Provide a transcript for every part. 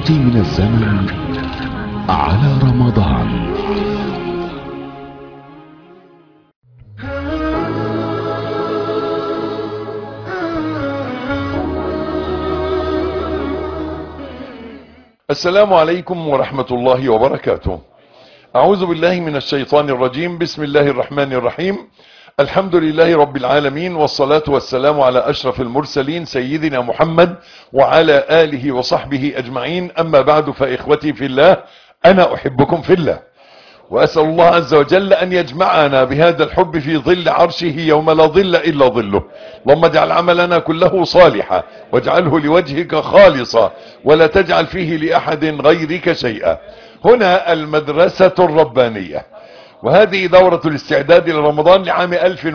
يأتي من الزمن على رمضان. السلام عليكم ورحمة الله وبركاته. أعوذ بالله من الشيطان الرجيم. بسم الله الرحمن الرحيم. الحمد لله رب العالمين، والصلاة والسلام على أشرف المرسلين سيدنا محمد وعلى آله وصحبه أجمعين. أما بعد، فإخوتي في الله، أنا أحبكم في الله، وأسأل الله عز وجل أن يجمعنا بهذا الحب في ظل عرشه يوم لا ظل إلا ظله. اللهم اجعل عملنا كله صالحا، واجعله لوجهك خالصا، ولا تجعل فيه لأحد غيرك شيئا. هنا المدرسة الربانية، وهذه دورة الاستعداد لرمضان لعام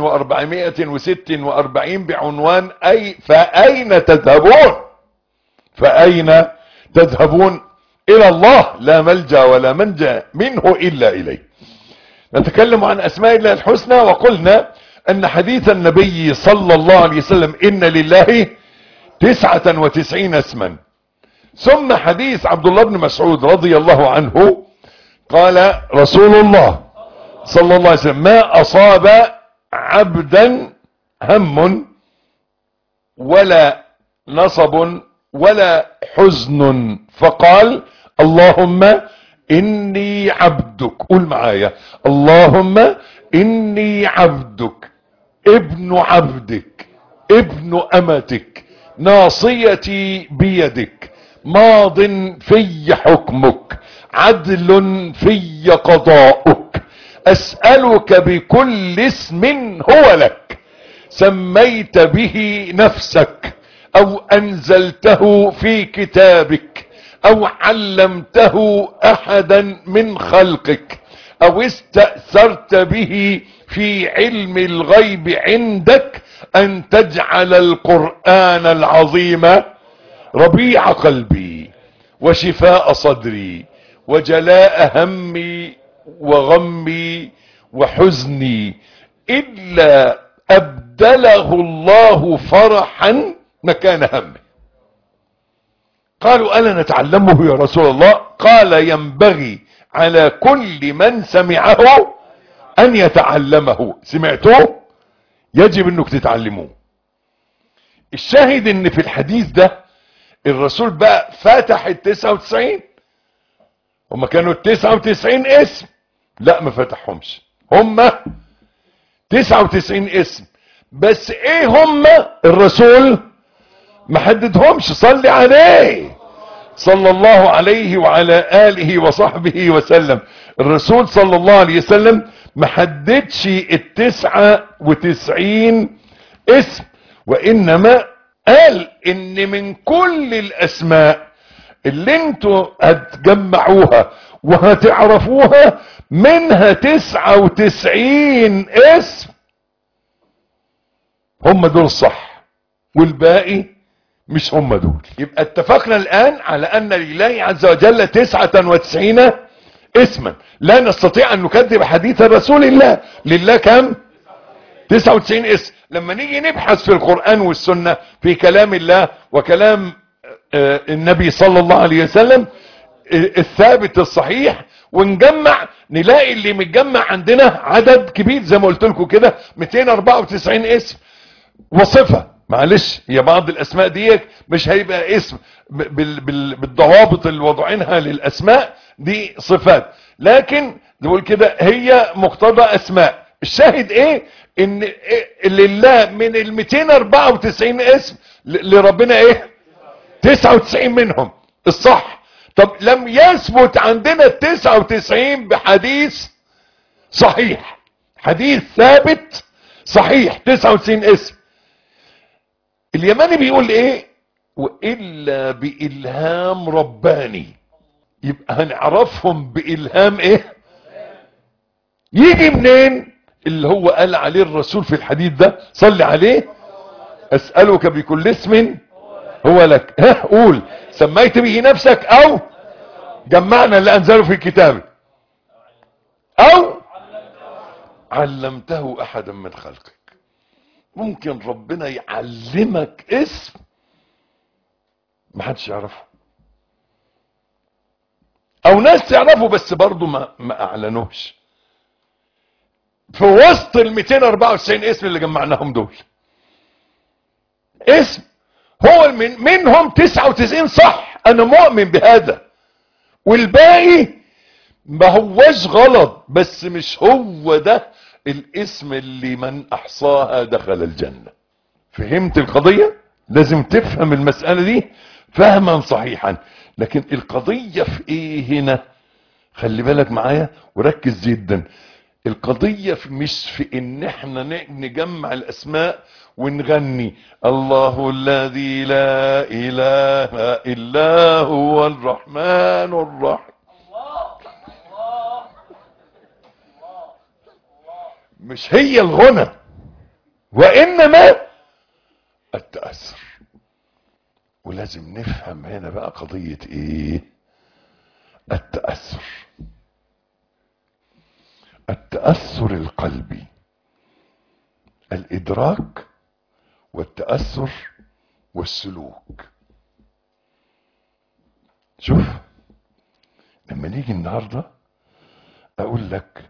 1446 بعنوان فأين تذهبون؟ فأين تذهبون؟ إلى الله لا ملجأ ولا منجأ منه إلا إليه. نتكلم عن أسماء الله الحسنى، وقلنا أن حديث النبي صلى الله عليه وسلم إن لله 99 اسما، ثم حديث عبد الله بن مسعود رضي الله عنه قال رسول الله صلى الله عليه وسلم: ما أصاب عبدا هم ولا نصب ولا حزن فقال اللهم إني عبدك. قول معايا: اللهم إني عبدك ابن عبدك ابن أمتك، ناصيتي بيدك، ماض في حكمك، عدل في قضاؤك، أسألك بكل اسم هو لك سميت به نفسك أو أنزلته في كتابك أو علمته أحدا من خلقك أو استأثرت به في علم الغيب عندك أن تجعل القرآن العظيم ربيع قلبي وشفاء صدري وجلاء همي وغمي وحزني، إلا أبدله الله فرحا مكان همه. قالوا: ألا نتعلمه يا رسول الله؟ قال: ينبغي على كل من سمعه أن يتعلمه. سمعتوه؟ يجب أنك تتعلموه. الشاهد ان في الحديث ده الرسول بقى فتح 99. هما كانوا 99 اسم، لا ما فتحهمش، هما 99 اسم بس. ايه هما؟ الرسول ما حددهمش. صلي عليه صلى الله عليه وعلى آله وصحبه وسلم. الرسول صلى الله عليه وسلم ما حددش 99 اسم، وإنما قال إن من كل الأسماء اللي انتوا هتجمعوها وهتعرفوها منها 99 اسم هم دول صح، والباقي مش هم دول. يبقى اتفقنا الآن على أن لله عز وجل 99 اسما. لا نستطيع أن نكذب حديث رسول الله. لله كم؟ 99 اسم. لما نيجي نبحث في القرآن والسنة في كلام الله وكلام النبي صلى الله عليه وسلم الثابت الصحيح، ونجمع نلاقي اللي متجمع عندنا عدد كبير زي ما قلت لكم كده، 294 اسم وصفة. معلش، هي بعض الاسماء دي مش هيبقى اسم بالضوابط اللي وضعينها للاسماء دي صفات، لكن نقول كده هي مقتضى اسماء. الشاهد ايه؟ ان لله من ال 294 اسم لربنا ايه؟ 99 منهم الصح. طب لم يثبت عندنا ال 99 بحديث صحيح، حديث ثابت صحيح 99 اسم. اليماني بيقول ايه؟ وإلا بإلهام رباني. يبقى هنعرفهم بإلهام ايه؟ يجي منين؟ اللي هو قال عليه الرسول في الحديث ده، صلي عليه: أسألك بكل اسم هو لك. ها قول: سميت به نفسك، أو جمعنا اللي أنزله في الكتاب، أو علمته أحدا من خلقك. ممكن ربنا يعلمك اسم محدش يعرفه. او ناس تعرفه بس برضه ما اعلنوش. في وسط ال 294 اسم اللي جمعناهم دول اسم هو منهم 99 صح، انا مؤمن بهذا، والباقي ما هوش غلط، بس مش هو ده الاسم اللي من احصاها دخل الجنة. فهمت القضية؟ لازم تفهم المسألة دي فهما صحيحا. لكن القضية في ايه هنا؟ خلي بالك معايا وركز جدا. القضية مش في ان احنا نجمع الاسماء ونغني الله الذي لا اله الا هو الرحمن الرحيم. مش هي الغنى، وانما التأثر. ولازم نفهم هنا بقى قضية ايه؟ التأثر. التأثر القلبي، الإدراك والتأثر والسلوك. شوف لما نيجي النهاردة أقول لك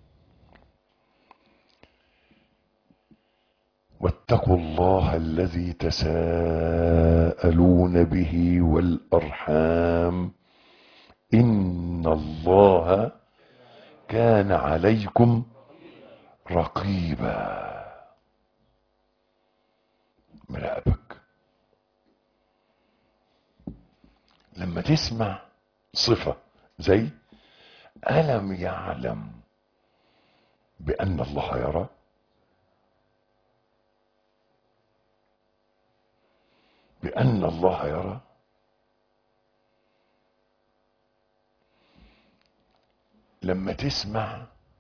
واتقوا الله الذي تساءلون به والأرحام إن الله كان عليكم رقيبا. مراقبك. لما تسمع صفة زي ألم يعلم بأن الله يرى، بأن الله يرى، لما تسمع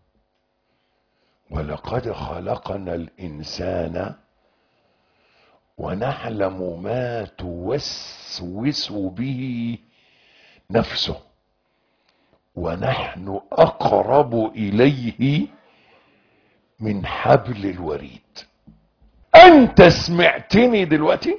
ولقد خلقنا الإنسان ونعلم ما توسوس به نفسه ونحن أقرب إليه من حبل الوريد. أنت سمعتني دلوقتي؟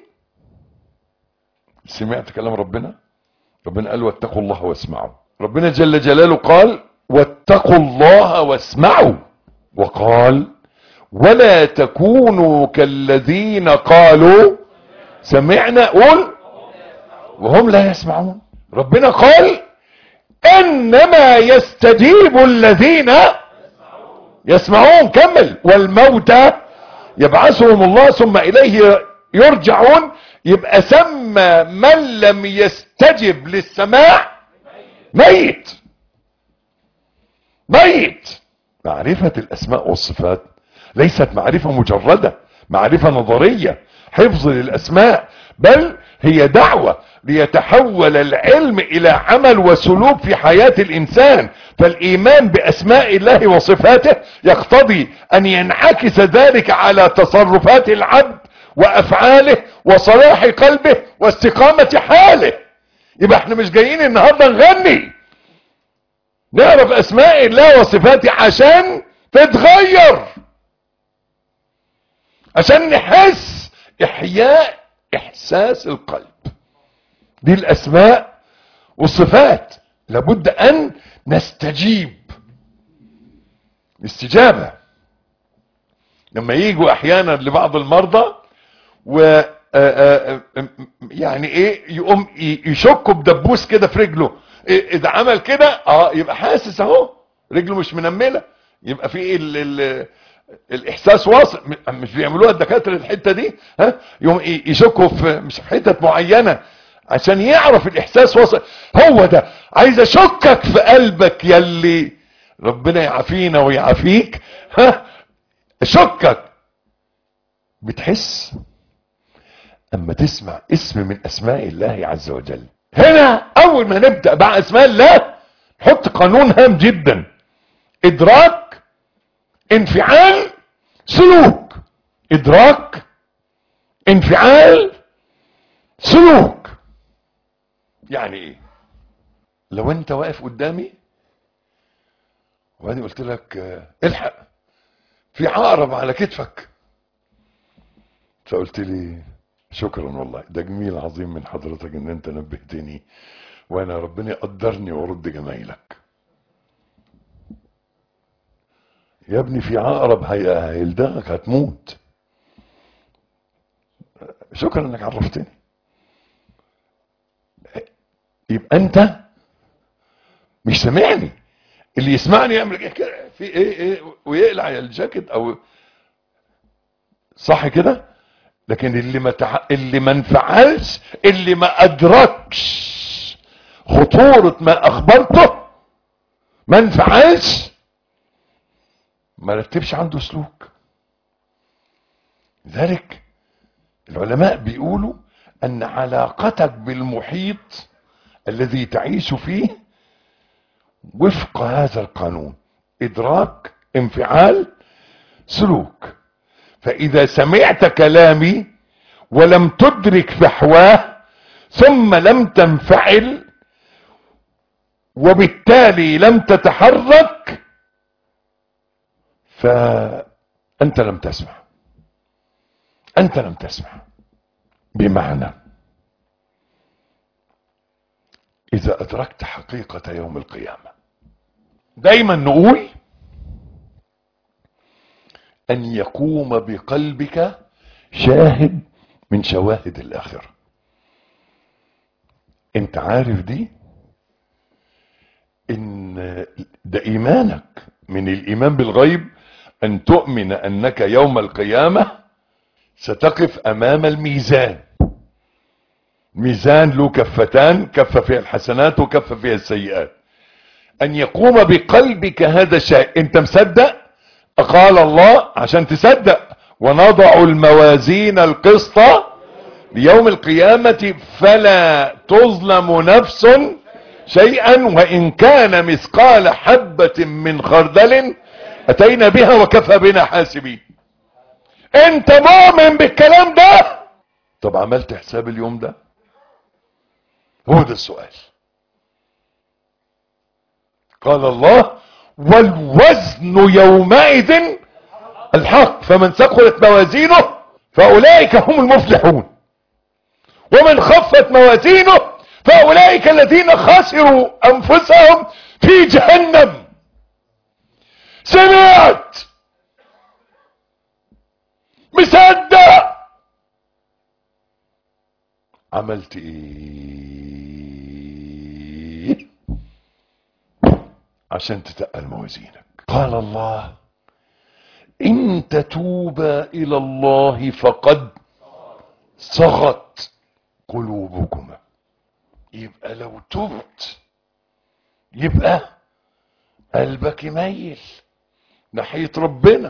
سمعت كلام ربنا؟ ربنا قال واتقوا الله واسمعوا. ربنا جل جلاله قال واتقوا الله واسمعوا، وقال ولا تكونوا كالذين قالوا سمعنا قول وهم لا يسمعون. ربنا قال انما يستجيب الذين يسمعون. كمل والموتى يبعثهم الله ثم اليه يرجعون. يبقى سمى من لم يستجب للسماع ميت. ميت. معرفة الاسماء والصفات ليست معرفة مجردة، معرفة نظرية حفظ للاسماء، بل هي دعوة ليتحول العلم الى عمل وسلوك في حياة الانسان. فالايمان باسماء الله وصفاته يقتضي ان ينعكس ذلك على تصرفات العبد وافعاله وصلاح قلبه واستقامة حاله. يبقى احنا مش جايين النهاردة نغني، نعرف اسماء الله وصفاته عشان تتغير، عشان نحس احياء احساس القلب. دي الاسماء والصفات لابد ان نستجيب. الاستجابة لما يجوا احيانا لبعض المرضى و يعني ايه يقوم يشكوا بدبوس كده في رجله، اذا عمل كده يبقى حاسس اهو رجله مش منملة، يبقى في الاحساس واصل. مش بيعملوها الدكاتره الحته دي؟ يقوم يشكوا في مش في حتت معينه عشان يعرف الاحساس واصل. هو ده عايز اشكك في قلبك يلي ربنا يعافينا ويعافيك. اشكك. بتحس اما تسمع اسم من اسماء الله عز وجل. هنا اول ما نبدأ مع اسماء الله نحط قانون هام جدا: ادراك، انفعال، سلوك. ادراك، انفعال، سلوك. يعني ايه؟ لو انت واقف قدامي وبعدين قلت لك الحق في عقرب على كتفك، فقلت لي شكرا والله ده جميل عظيم من حضرتك ان انت نبهتني، وانا ربنا يقدرني وارد جمايلك. يا ابني في عقرب هيلدغك هتموت. شكرا انك عرفتني. يبقى انت مش سامعني. اللي يسمعني يعمل كده في ايه ويقلع الجاكيت او صح كده. لكن اللي ما انفعلش، اللي ما ادركش خطورة ما اخبرته، ما انفعلش، ما رتبش عنده سلوك. لذلك العلماء بيقولوا ان علاقتك بالمحيط الذي تعيش فيه وفق هذا القانون: ادراك، انفعال، سلوك. فاذا سمعت كلامي ولم تدرك فحواه ثم لم تنفعل وبالتالي لم تتحرك، فأنت لم تسمع. أنت لم تسمع. بمعنى إذا أدركت حقيقة يوم القيامة، دايما نقول أن يقوم بقلبك شاهد من شواهد الآخرة. أنت عارف دي؟ إن ده إيمانك من الإيمان بالغيب، أن تؤمن أنك يوم القيامة ستقف أمام الميزان. ميزان له كفتان، كفة فيها الحسنات وكفة فيها السيئات. أن يقوم بقلبك هذا الشيء. أنت مصدق؟ قال الله عشان تصدق: ونضع الموازين القسط ليوم القيامة فلا تظلم نفس شيئا وإن كان مثقال حبة من خردل أتينا بها وكفى بنا حاسبين. انت مؤمن بالكلام ده؟ طب عملت حساب اليوم ده؟ هو ده السؤال. قال الله: والوزن يومئذ الحق فمن ثقلت موازينه فأولئك هم المفلحون ومن خفت موازينه فأولئك الذين خسروا أنفسهم في جهنم. سمعت؟ مصدق؟ عملت ايه عشان تتقل موازينك؟ قال الله: ان تتوبا الى الله فقد صغت قلوبكما. يبقى لو تبت يبقى قلبك يميل ناحية ربنا.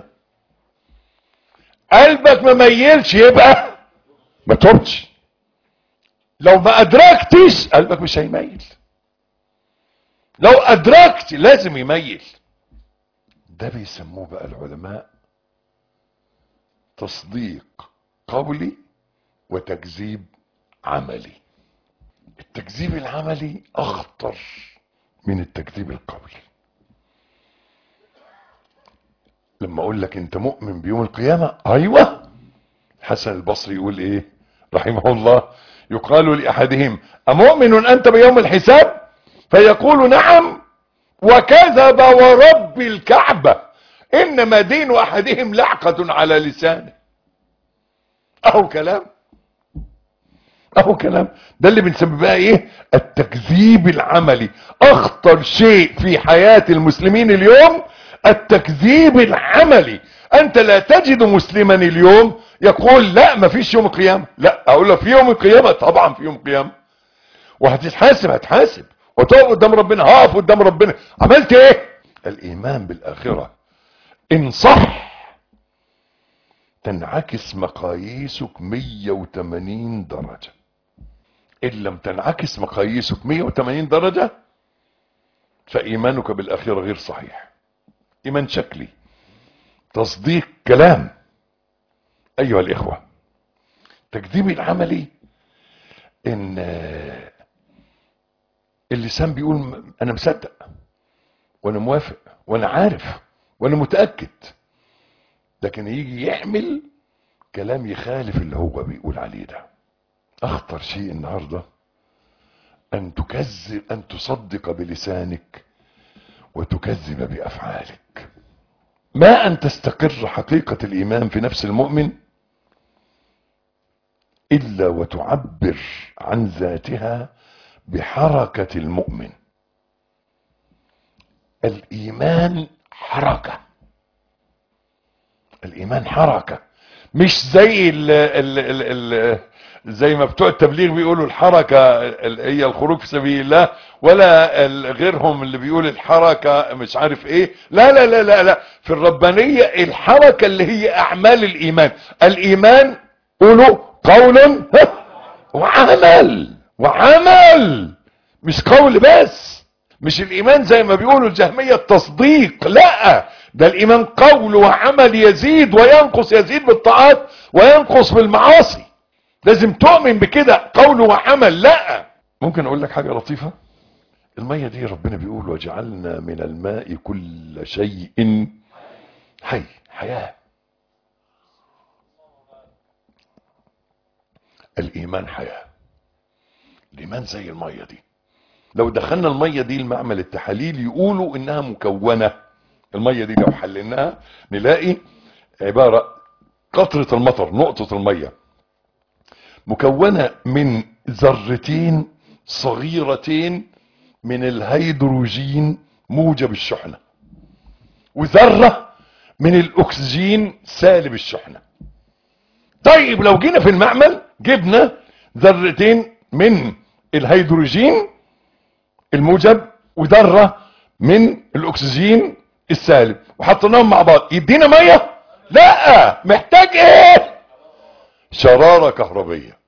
قلبك ما ميلش يبقى ما تبتش. لو ما ادركتش قلبك مش هيميل. لو ادركت لازم يميل. ده بيسموه بقى العلماء تصديق قولي وتكذيب عملي. التكذيب العملي اخطر من التكذيب القولي. لما اقول لك انت مؤمن بيوم القيامة، ايوه. حسن البصري يقول ايه رحمه الله؟ يقال لاحدهم: امؤمن انت بيوم الحساب؟ فيقول: نعم وكذب ورب الكعبة انما دين احدهم لعقة على لسانه. اهو كلام، اهو كلام. ده اللي بنسميه بقى ايه؟ التكذيب العملي. اخطر شيء في حياة المسلمين اليوم التكذيب العملي. انت لا تجد مسلما اليوم يقول لا ما فيش يوم القيامة. لا، اقول له في يوم القيامة. طبعا في يوم القيامة، وهتتحاسب. هتحاسب وتقف قدام ربنا. هقف قدام ربنا. عملت ايه؟ الايمان بالاخرة ان صح تنعكس مقاييسك 180 درجة. ان لم تنعكس مقاييسك 180 درجة فايمانك بالاخرة غير صحيح. ايمان شكلي، تصديق كلام. ايها الاخوة، تكذيب العملي ان اللسان بيقول انا مصدق وانا موافق وانا عارف وانا متأكد، لكن يجي يعمل كلام يخالف اللي هو بيقول عليه ده. اخطر شيء النهاردة أن تصدق بلسانك وتكذب بأفعالك. ما أن تستقر حقيقة الإيمان في نفس المؤمن إلا وتعبر عن ذاتها بحركة المؤمن. الإيمان حركة، الإيمان حركة، مش زي زي ما بتوع التبليغ بيقولوا الحركة هي الخروج في سبيل الله، ولا غيرهم اللي بيقول الحركة مش عارف ايه. لا لا لا لا لا، في الربانية الحركة اللي هي اعمال الايمان. الايمان قولوا قول وعمل، مش قول بس. مش الايمان زي ما بيقولوا الجهمية التصديق، لا، ده الايمان قول وعمل، يزيد وينقص، يزيد بالطاعات وينقص بالمعاصي. لازم تؤمن بكده، قول وعمل. لا، ممكن اقول لك حاجة لطيفة؟ المية دي ربنا بيقول وجعلنا من الماء كل شيء حي، حياة. الايمان حياة، الايمان زي المية دي. لو دخلنا المية دي المعمل التحاليل يقولوا انها مكونة، المية دي لو حللناها نلاقي عبارة قطرة المطر، نقطة المية، مكونة من ذرتين صغيرتين من الهيدروجين موجب الشحنة، وذرة من الاكسجين سالب الشحنة. طيب لو جينا في المعمل جبنا ذرتين من الهيدروجين الموجب وذرة من الاكسجين السالب وحطيناهم مع بعض، يدينا مية؟ لا، محتاج ايه؟ شرارة كهربية.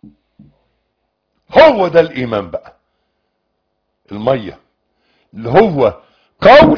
هو ده الايمان بقى، المية اللي هو قول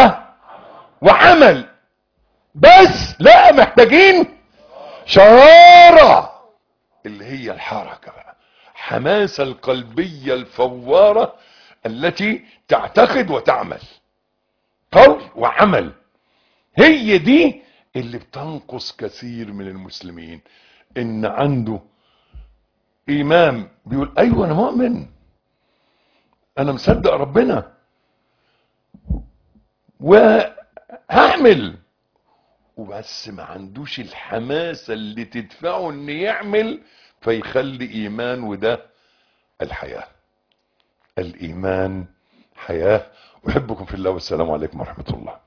وعمل بس. لا، محتاجين شرارة اللي هي الحركة بقى، حماسة القلبية الفوارة التي تعتقد وتعمل، قول وعمل. هي دي اللي بتنقص كثير من المسلمين، ان عنده ايمان بيقول ايوه انا مؤمن، انا مصدق ربنا وهعمل، وبس ما عندوش الحماسة اللي تدفعه ان يعمل فيخلي ايمان. وده الحياة، الايمان حياة. احبكم في الله والسلام عليكم ورحمة الله.